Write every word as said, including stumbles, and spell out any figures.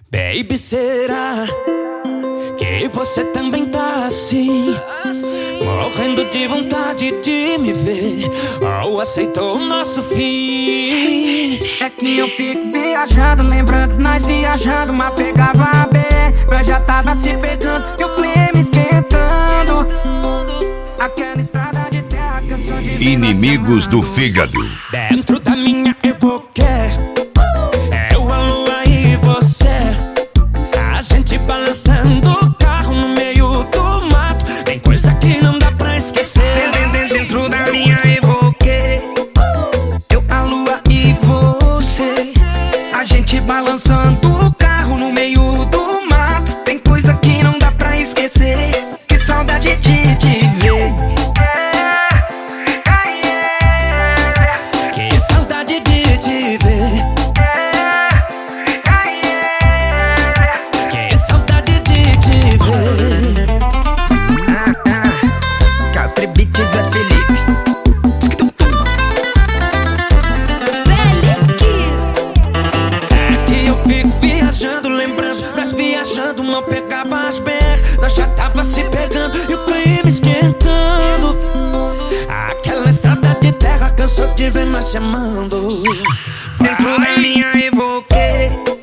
Baby, será que você também tá assim? Morrendo de vontade de me ver, ou aceitou o nosso fim? É que eu fico viajando, lembrando nós viajando, mas pegava a B R, nós já tava se pegando e o clima esquentando. Aquela estrada de terra, canção de Inimigos do fígado. Dentro da minha Evoque, eu, a lua e você, a gente balançando o carro no meio do mato. Tem coisa que não dá pra esquecer. Dentro da minha Evoque, eu, a lua e você, a gente balançando o carro no meio do mato. Tem coisa que não dá pra esquecer. Que saudade de te ver. Que saudade de te ver. Que saudade de te ver. Ah, ah, Country Beats é Felipe. É que eu fico viajando, lembrando, nós viajando, não pegava as B R, nós já tava se pegando e o clima esquentando. Aquela estrada de terra cansou de ver nós chamando. Dentro da minha Evoque,